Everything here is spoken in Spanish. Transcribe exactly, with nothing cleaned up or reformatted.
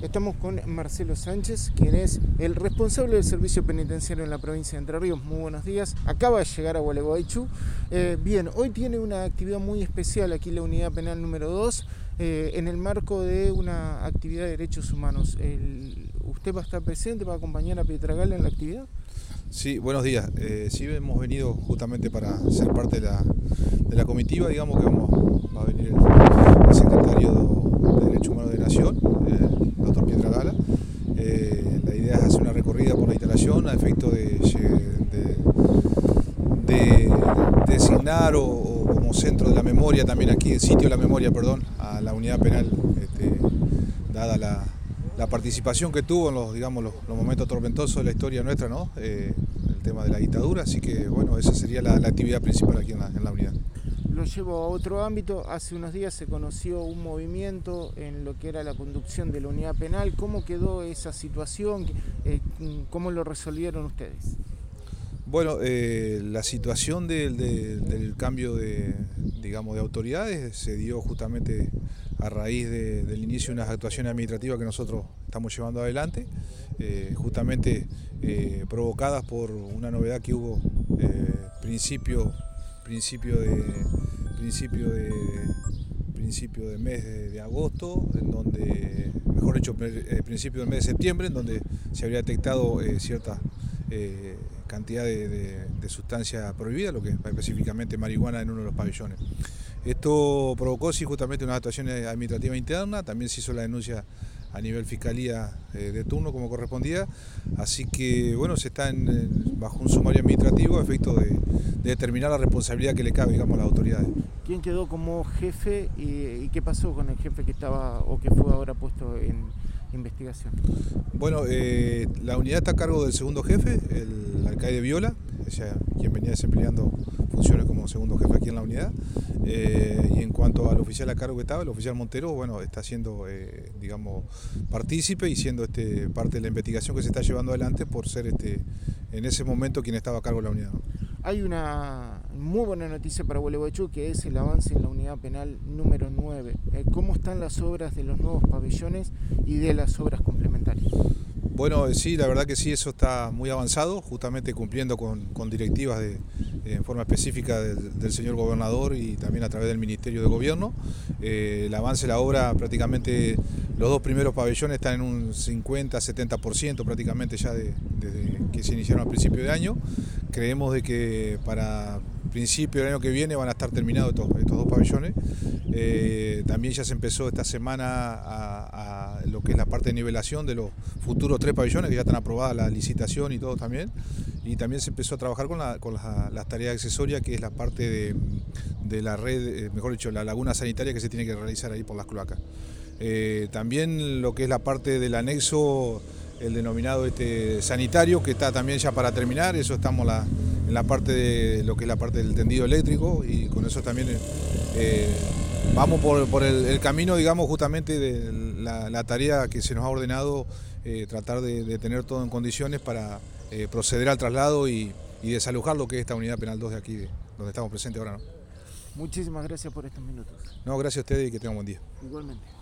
Estamos con Marcelo Sánchez, quien es el responsable del servicio penitenciario en la provincia de Entre Ríos. Muy buenos días. Acaba de llegar a Gualeguaychú. Eh, bien, hoy tiene una actividad muy especial aquí en la unidad penal número dos, eh, en el marco de una actividad de derechos humanos. El, ¿Usted va a estar presente, va a acompañar a Pietragala en la actividad? Sí, buenos días. Eh, sí, hemos venido justamente para ser parte de la, de la comitiva, digamos que vamos, va a venir el, el secretario de, de Derechos Humanos de Nación, el doctor Pietragala. Eh, la idea es hacer una recorrida por la instalación a efecto de, de, de designar o, o como centro de la memoria, también aquí, el sitio de la memoria, perdón, a la unidad penal, este, dada la la participación que tuvo en los, digamos, los, los momentos tormentosos de la historia nuestra, ¿no? Eh, el tema de la dictadura, así que bueno, esa sería la, la actividad principal aquí en la, en la unidad. Lo llevo a otro ámbito. Hace unos días se conoció un movimiento en lo que era la conducción de la unidad penal. ¿Cómo quedó esa situación? Eh, ¿Cómo lo resolvieron ustedes? Bueno, eh, la situación del, de, del cambio de, digamos, de autoridades se dio justamente a raíz de, del inicio de unas actuaciones administrativas que nosotros estamos llevando adelante, eh, justamente eh, provocadas por una novedad que hubo eh, principio, principio de principio de principio del mes de, de agosto, en donde, mejor dicho, eh, principio del mes de septiembre, en donde se habría detectado eh, cierta eh, cantidad de, de, de sustancia prohibida, lo que es específicamente marihuana en uno de los pabellones. Esto provocó sí justamente unas actuaciones administrativas internas, también se hizo la denuncia a nivel fiscalía eh, de turno como correspondía, así que bueno, se está en, en, bajo un sumario administrativo a efecto de, de determinar la responsabilidad que le cabe, digamos, a las autoridades. ¿Quién quedó como jefe y, y qué pasó con el jefe que estaba o que fue ahora puesto en investigación? Bueno, eh, la unidad está a cargo del segundo jefe, el alcaide Viola, o sea, quien venía desempeñando funciones como segundo jefe aquí en la unidad. Eh, y en cuanto al oficial a cargo que estaba, el oficial Montero, bueno, está siendo, eh, digamos, partícipe y siendo este, parte de la investigación que se está llevando adelante por ser este, en ese momento quien estaba a cargo de la unidad. Hay una muy buena noticia para Gualeguaychú, que es el avance en la unidad penal número nueve. Eh, ¿Cómo están las obras de los nuevos pabellones y de las obras complementarias? Bueno, sí, la verdad que sí, eso está muy avanzado, justamente cumpliendo con, con directivas de, de, en forma específica del, del señor gobernador y también a través del Ministerio de Gobierno. Eh, el avance de la obra, prácticamente los dos primeros pabellones están en un cincuenta a setenta por ciento prácticamente ya de, desde que se iniciaron a principio de año. Creemos de que para principio del año que viene van a estar terminados estos, estos dos pabellones. Eh, también ya se empezó esta semana a, a lo que es la parte de nivelación de los futuros tres pabellones, que ya están aprobadas la licitación y todo también. Y también se empezó a trabajar con, la, con las, las tareas accesorias, que es la parte de, de la red, eh, mejor dicho, la laguna sanitaria que se tiene que realizar ahí por las cloacas. Eh, también lo que es la parte del anexo, el denominado este sanitario, que está también ya para terminar. Eso estamos la, en la parte de lo que es la parte del tendido eléctrico, y con eso también eh, vamos por, por el, el camino, digamos, justamente de la, la tarea que se nos ha ordenado, eh, tratar de, de tener todo en condiciones para eh, proceder al traslado y, y desalojar lo que es esta unidad penal dos de aquí, de, donde estamos presentes ahora, ¿no? Muchísimas gracias por estos minutos. No, gracias a ustedes y que tengan un buen día. Igualmente.